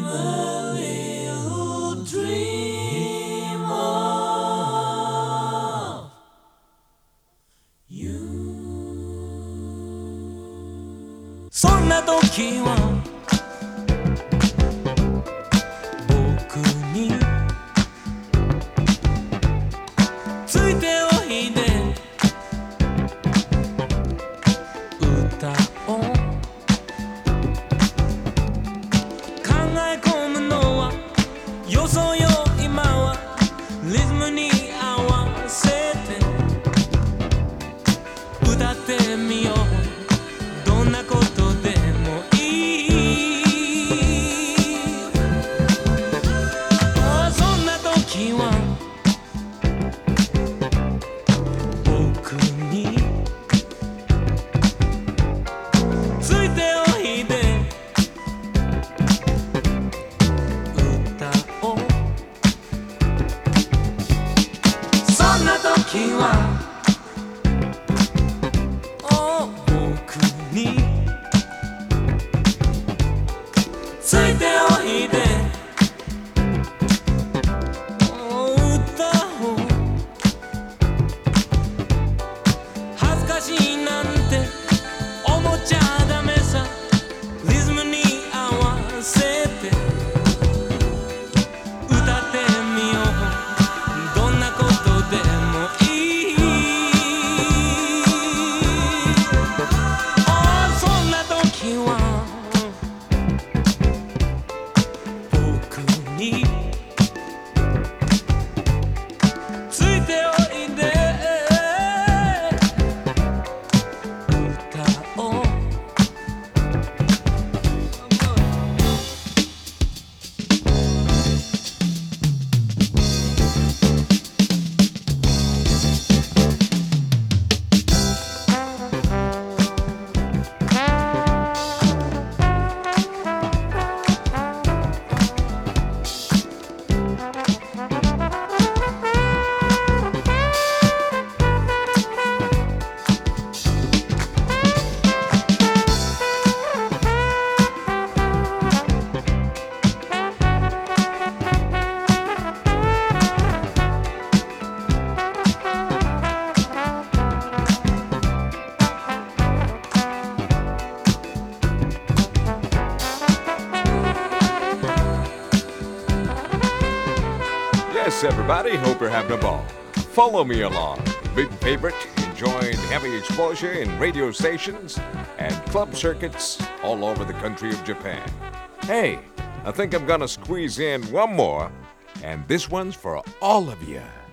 a little dream of you そんな時は僕についておいで歌を考え込むのはよそよ今はリズムに合わせて歌ってみようどんなことでもいいそんな時は僕についておいで歌おうそんな時は僕についておいで歌おう恥ずかしいなんて思っちゃダメさリズムに合わせて歌ってみようどんなことでもいいそんな時は僕についておいで歌おう Yes, everybody, hope you're having a ball. Follow me along. Big favorite, enjoying heavy exposure in radio stations and club circuits all over the country of Japan. Hey, I think I'm gonna squeeze in one more, and this one's for all of you.